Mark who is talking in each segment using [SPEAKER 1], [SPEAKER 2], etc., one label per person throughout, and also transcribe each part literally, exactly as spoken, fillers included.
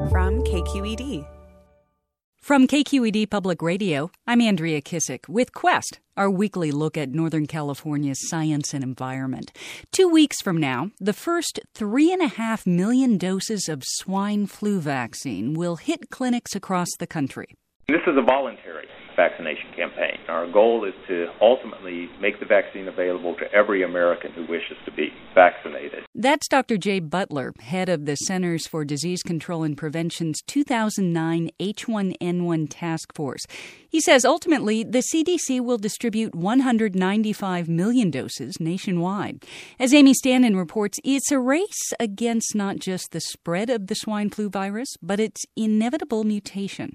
[SPEAKER 1] from K Q E D.
[SPEAKER 2] From K Q E D Public Radio, I'm Andrea Kissick with Quest, our weekly look at Northern California's science and environment. Two weeks from now, the first three and a half million doses of swine flu vaccine will hit clinics across the country.
[SPEAKER 3] This is a voluntary vaccination campaign. Our goal is to ultimately make the vaccine available to every American who wishes to be vaccinated.
[SPEAKER 2] That's Doctor Jay Butler, head of the Centers for Disease Control and Prevention's two thousand nine H one N one Task Force. He says ultimately the C D C will distribute one hundred ninety-five million doses nationwide. As Amy Standen reports, it's a race against not just the spread of the swine flu virus, but its inevitable mutation.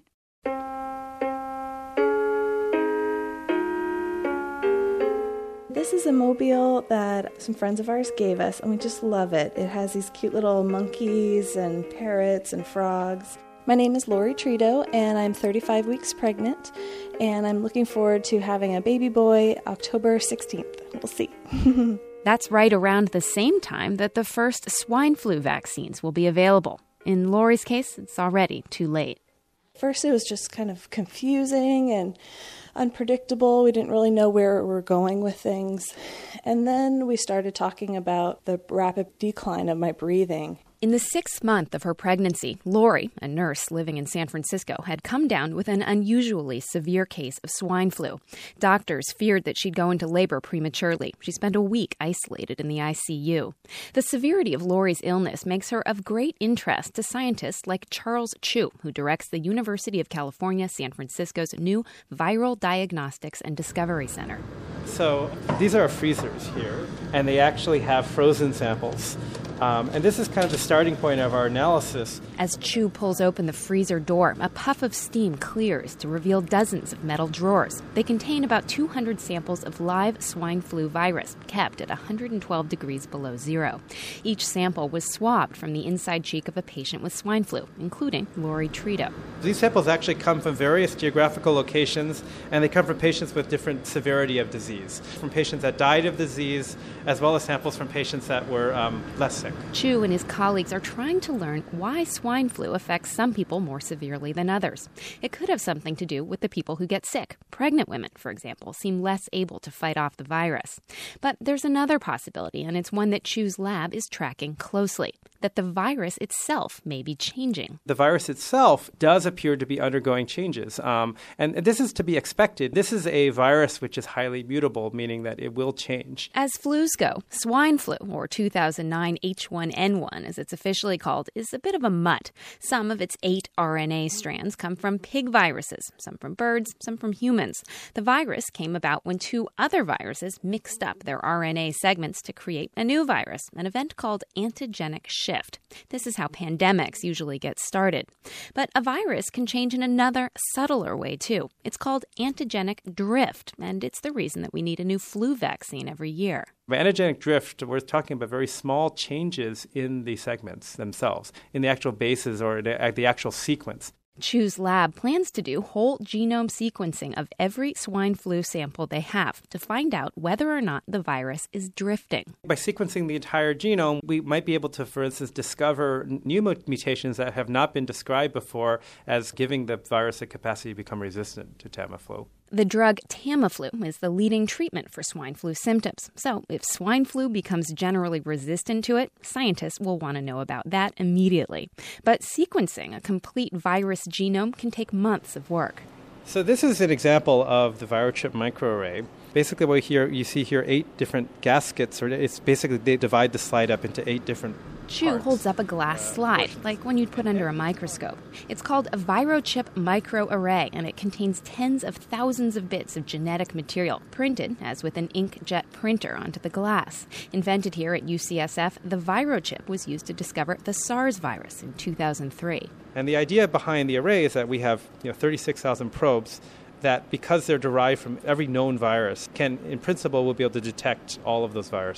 [SPEAKER 4] This is a mobile that some friends of ours gave us, and we just love it. It has these cute little monkeys and parrots and frogs. My name is Lori Trito, and I'm thirty-five weeks pregnant, and I'm looking forward to having a baby boy October sixteenth. We'll see.
[SPEAKER 5] That's right around the same time that the first swine flu vaccines will be available. In Lori's case, it's already too late.
[SPEAKER 4] First, it was just kind of confusing and unpredictable. We didn't really know where we were going with things. And then we started talking about the rapid decline of my breathing.
[SPEAKER 5] In the sixth month of her pregnancy, Lori, a nurse living in San Francisco, had come down with an unusually severe case of swine flu. Doctors feared that she'd go into labor prematurely. She spent a week isolated in the I C U. The severity of Lori's illness makes her of great interest to scientists like Charles Chu, who directs the University of California, San Francisco's new Viral Diagnostics and Discovery Center.
[SPEAKER 6] So these are our freezers here, and they actually have frozen samples. Um, and this is kind of the starting point of our analysis.
[SPEAKER 5] As Chu pulls open the freezer door, a puff of steam clears to reveal dozens of metal drawers. They contain about two hundred samples of live swine flu virus, kept at one hundred twelve degrees below zero. Each sample was swabbed from the inside cheek of a patient with swine flu, including Lori Trito.
[SPEAKER 6] These samples actually come from various geographical locations, and they come from patients with different severity of disease, from patients that died of disease, as well as samples from patients that were um, less sick.
[SPEAKER 5] Chu and his colleagues are trying to learn why swine flu affects some people more severely than others. It could have something to do with the people who get sick. Pregnant women, for example, seem less able to fight off the virus. But there's another possibility, and it's one that Chu's lab is tracking closely, that the virus itself may be changing.
[SPEAKER 6] The virus itself does appear to be undergoing changes, um, and this is to be expected. This is a virus which is highly mutable, meaning that it will change.
[SPEAKER 5] As flus go, swine flu, or two thousand nine H one N one, as it's officially called, is a bit of a mutt. Some of its eight R N A strands come from pig viruses, some from birds, some from humans. The virus came about when two other viruses mixed up their R N A segments to create a new virus, an event called antigenic shift. This is how pandemics usually get started. But a virus can change in another, subtler way, too. It's called antigenic drift, and it's the reason that we need a new flu vaccine every year.
[SPEAKER 6] By antigenic drift, we're talking about very small changes in the segments themselves, in the actual bases or the, the actual sequence.
[SPEAKER 5] Chu's lab plans to do whole genome sequencing of every swine flu sample they have to find out whether or not the virus is drifting.
[SPEAKER 6] By sequencing the entire genome, we might be able to, for instance, discover new mutations that have not been described before as giving the virus a capacity to become resistant to Tamiflu.
[SPEAKER 5] The drug Tamiflu is the leading treatment for swine flu symptoms. So if swine flu becomes generally resistant to it, scientists will want to know about that immediately. But sequencing a complete virus genome can take months of work.
[SPEAKER 6] So this is an example of the ViroChip microarray. Basically, what here you see here eight different gaskets, or it's basically they divide the slide up into eight different
[SPEAKER 5] Chu
[SPEAKER 6] parts.
[SPEAKER 5] holds up a glass uh, slide, like one you'd put under a microscope. It's called a ViroChip microarray, and it contains tens of thousands of bits of genetic material printed, as with an inkjet printer, onto the glass. Invented here at U C S F, the ViroChip was used to discover the SARS virus in two thousand three.
[SPEAKER 6] And the idea behind the array is that we have you know, thirty-six thousand probes that, because they're derived from every known virus, can, in principle, we'll be able to detect all of those viruses.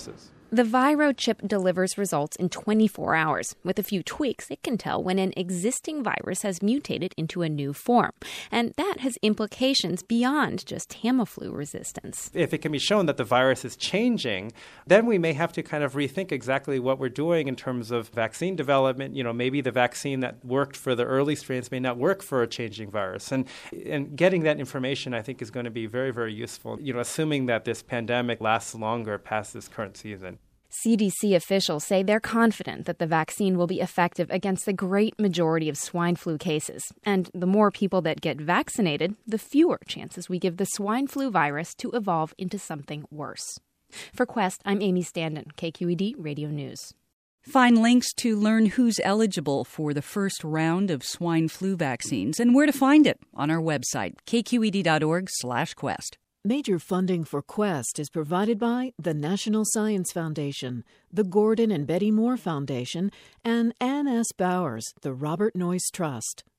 [SPEAKER 5] The ViroChip delivers results in twenty-four hours. With a few tweaks, it can tell when an existing virus has mutated into a new form. And that has implications beyond just Tamiflu resistance.
[SPEAKER 6] If it can be shown that the virus is changing, then we may have to kind of rethink exactly what we're doing in terms of vaccine development. You know, maybe the vaccine that worked for the early strains may not work for a changing virus. And, and getting that information, I think, is going to be very, very useful, you know, assuming that this pandemic lasts longer past this current season.
[SPEAKER 5] C D C officials say they're confident that the vaccine will be effective against the great majority of swine flu cases. And the more people that get vaccinated, the fewer chances we give the swine flu virus to evolve into something worse. For Quest, I'm Amy Standen, K Q E D Radio News.
[SPEAKER 2] Find links to learn who's eligible for the first round of swine flu vaccines and where to find it on our website, k q e d dot org slash quest.
[SPEAKER 1] Major funding for Quest is provided by the National Science Foundation, the Gordon and Betty Moore Foundation, and Ann S. Bowers, the Robert Noyce Trust.